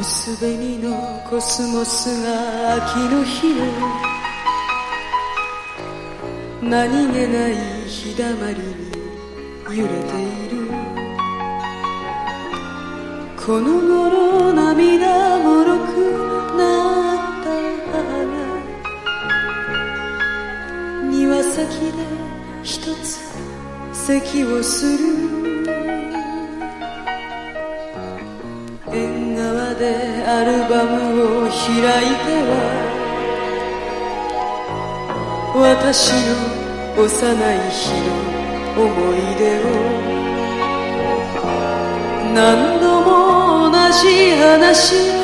薄紅のコスモスが秋の日の何気ない日だまりに揺れている。この頃涙もろくなった母が庭先で一つ咳をする。縁側でアルバムを開いては私の幼い日の思い出を何度も同じ話を